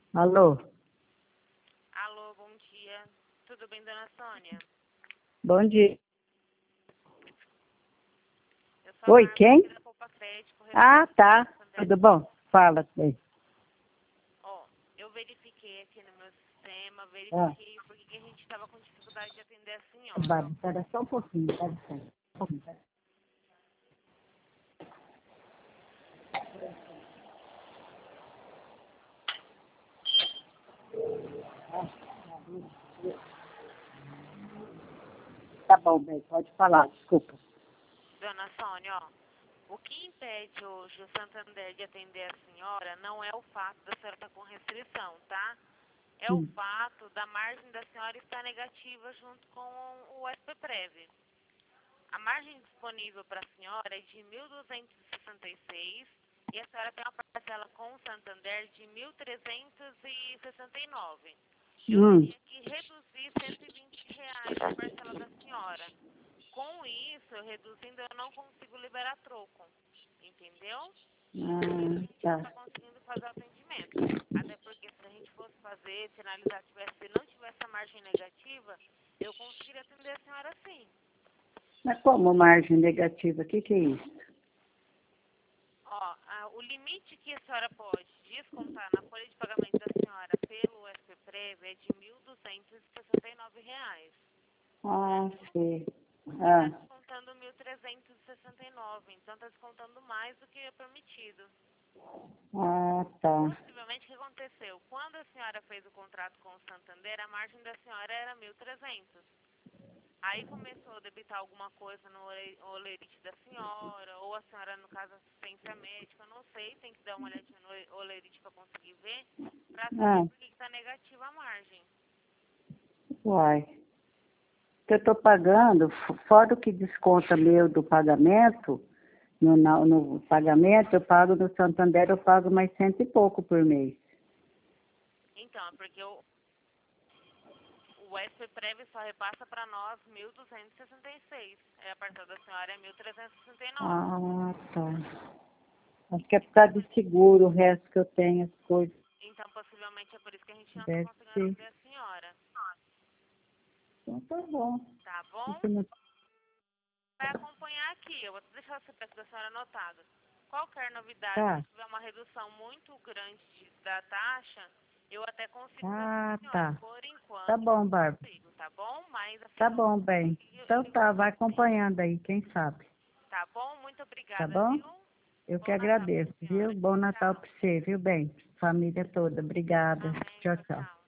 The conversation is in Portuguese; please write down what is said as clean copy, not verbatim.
Alô? Alô, bom dia. Tudo bem, dona Sônia? Bom dia. Eu sou a Oi, Bárbara quem? aqui da Poupa Crédito, Ah, tá. Santander. Tudo bom? Fala. Bem. Ó, eu verifiquei aqui no meu sistema, Ah, verifiquei porque a gente estava com dificuldade de atender a senhora. Bárbara, espera só um pouquinho, dá licença. Um pouquinho, tá? Tá bom, bem, pode falar, desculpa. Dona Sônia, ó, o que impede hoje o Santander de atender a senhora não é o fato da senhora estar com restrição, tá? É o Hum. fato da margem da senhora estar negativa junto com o SPPrev. A margem disponível para a senhora é de 1.266 e a senhora tem uma parcela com o Santander de 1.369. Eu Hum. teria que reduzir R$ 120 a parcela da senhora. Com isso, eu reduzindo, eu não consigo liberar troco. Entendeu? Por isso a gente não Tá. está conseguindo fazer o atendimento. Até porque se a gente fosse fazer, finalizar, se não tivesse a margem negativa, eu conseguiria atender a senhora sim. Mas como margem negativa? O que é isso? Ó, o limite que a senhora pode descontar na folha de pagamento da senhora pelo SPPrev é de R$ 1.269, Ah, certo? sim. E está Ah, descontando 1.369, então está descontando mais do que é permitido. tá. Possivelmente o que aconteceu? Quando a senhora fez o contrato com o Santander, a margem da senhora era 1.300. Aí começou a debitar alguma coisa no olerite da senhora, ou a senhora, no caso, assistência médica, eu não sei, tem que dar uma olhadinha no olerite para conseguir ver, para saber Ah, por que está negativa a margem. uai. Que eu tô pagando, fora o que desconta meu do pagamento, no pagamento, eu pago no Santander, eu pago mais cento e pouco por mês. Então, é porque o SPPrev só repassa para nós 1.266. A parcela da senhora é 1.369. Ah, tá. Acho que é por causa de seguro, o resto que eu tenho, as coisas. Então, possivelmente é por isso que a gente não está Deve conseguindo ser. atender a senhora. Então tá bom. Tá bom? Você não- Vai acompanhar aqui. Eu vou deixar o CPF da senhora anotado. Qualquer novidade, se Tá. tiver uma redução muito grande da taxa, eu até consigo ver com a Ah, senhora. tá. Por Tá enquanto, não bom, Bárbara. consigo, tá bom? Mas assim Tá que eu bom, bem. conseguir, eu Então ligo tá, pra vai você. acompanhando aí, quem sabe. Tá bom? Muito Tá obrigada, bom? viu? Eu que Bom Natal pra agradeço, viu? senhora. Bom Tchau, Natal tchau. pra você, viu, bem? Família toda. Obrigada. Amém. Tchau, Tchau, tchau. tchau.